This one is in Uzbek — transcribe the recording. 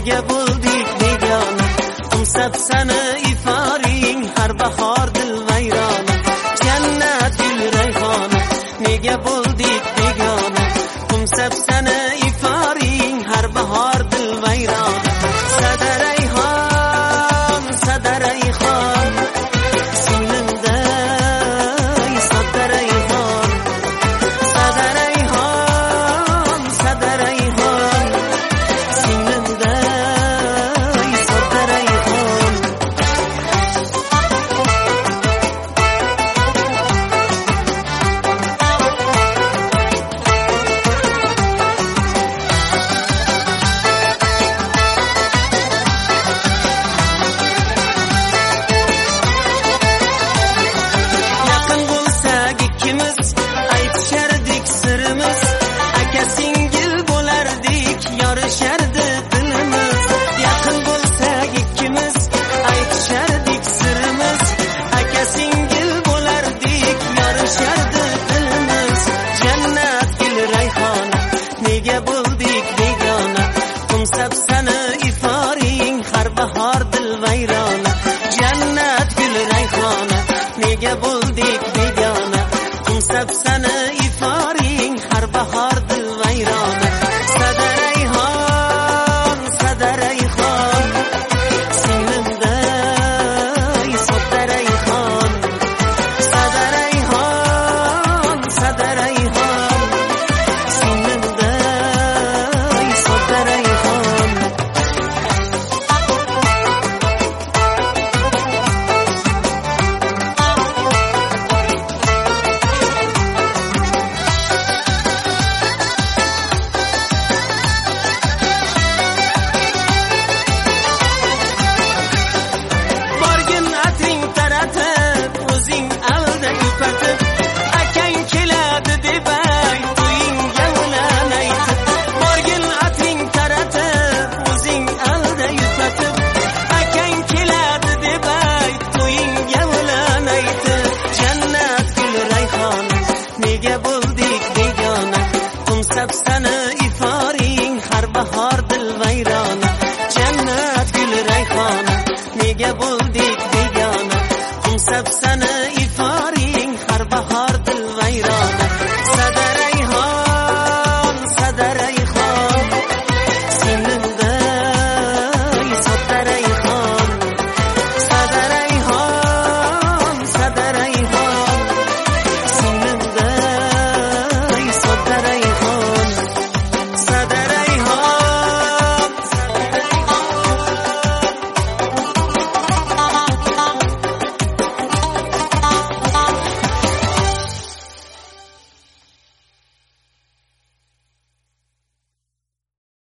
nega bo'ldik begona, umsab sani iforing har bahor dil vayrona. Jannat gul rayhona, nega bo'ldik begona, umsab sani iforing har bahor dil vayrona. Sada rayhon, sada rayhon, singlimda sada rayhon, sada rayhon, sada rayhon, singlimda sada rayhon. Yaqin bo'lsak ikkimiz, aytishardik sirimiz, aka singil bo'lardik, yorishardi dilimiz. Yaqin bo'lsak ikkimiz, aytishardik sirimiz, aka singil bo'lardik, yorishardi dilimiz. Jannat gul rayhona, nega bo'ldik begona, umsab sani iforing har bahor dil vayrona. Jannat gul rayhona, nega bo'ldik begona, umsab sani iforing har bahor dil vayrona. Sada rayhon, sada rayhon, singlimda sada rayhon, sada rayhon, sada rayhon, singlimda sada rayhon. Borgin ating taratib, o'zing alda yupatib, akang keladi deb ayt, to'yingga ulan aytib. Borgin ating taratib, o'zing alda yupatib, akang keladi deb ayt, to'yingga ulan aytib. Jannat gul rayhona, nega bo'ldik begona, umsab sani iforing har bahor dil vayrona. Jannat gul rayhona, nega bo'ldik begona, umsab sani